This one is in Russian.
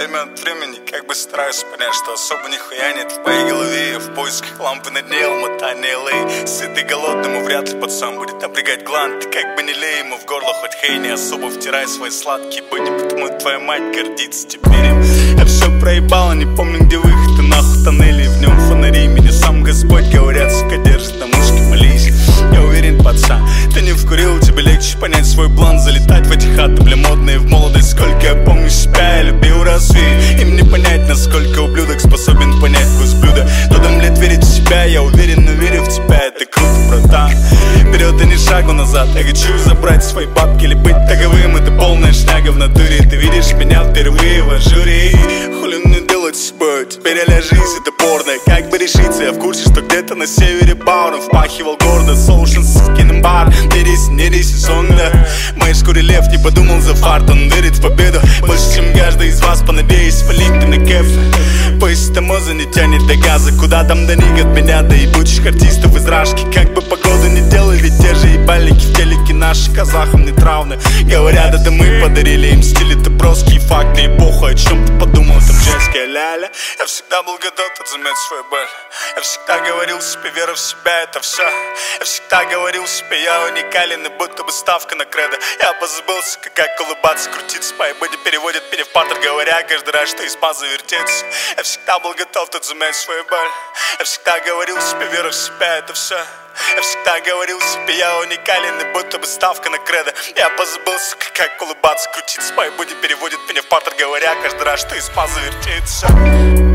время от времени как бы стараюсь понять, что особо нихуя нет в моей голове. Я в поисках лампы на дне, мотания лей. Сытый голодному вряд ли пацан будет напрягать гланд. Ты как бы не лей ему в горло, хоть хей, не особо втирай свои сладкие будни, потому твоя мать гордится теперь им. Я все проебала, не помню где выход, и нахуй тоннели, в нем фонари. Меня сам Господь, говорят, сука, держит на мушке, молись. Я уверен, пацан, ты не вкурил, тебе легче понять свой план. Залетать в эти хаты, бля, модные в молодость. Сколько я помню себя, я любил разве. Им не понять, насколько ублюдок способен понять вкус блюда. Кто там лет верит в себя, я уверен, но верю в тебя. Это круто, братан. Вперед и ни шагу назад. Я хочу забрать свои бабки или быть таковым. Это полная шняга в натуре. Ты видишь меня впервые в ажуре. Хули мне делать с собой? Теперь я ляжись, это порно. Как бы решиться, я в курсе, что где-то на севере Бауром впахивал гордо Соушен с кином бар. Не рейс сезон, да. В моей шкуре лев не подумал за фарт. Он верит в победу больше, чем каждый из вас. Понадеюсь, валить ты на кэф. Поезд тамоза не тянет до газа. Куда там до них от меня, до ебучих артистов из Рашки. Как бы погоду не делай, ведь те же ебальники в телеке наши казахам не травны. Говорят, это мы подарили им стиль, это броские факты и похуй. О чем ты подумал, там женская ляля. Я всегда был готов отзаметь свою боль. Я всегда говорил себе, вера в себя, это все. Я всегда говорил себе, я уникален, и будто бы ставка на кредо. Я позабылся, как улыбаться, крутиться. По ебаде переводят меня в паттер, говоря каждый раз, что из паза вертеться. Я всегда был готов тут замять свою боль. Я всегда говорил себе, вера в себя, это все. Я всегда говорил себе, я уникален, и будто бы ставка на кредо. Я позабылся, как улыбаться, крутиться. По ебаде переводят меня в паттер, говоря каждый раз, что из паза вертеться.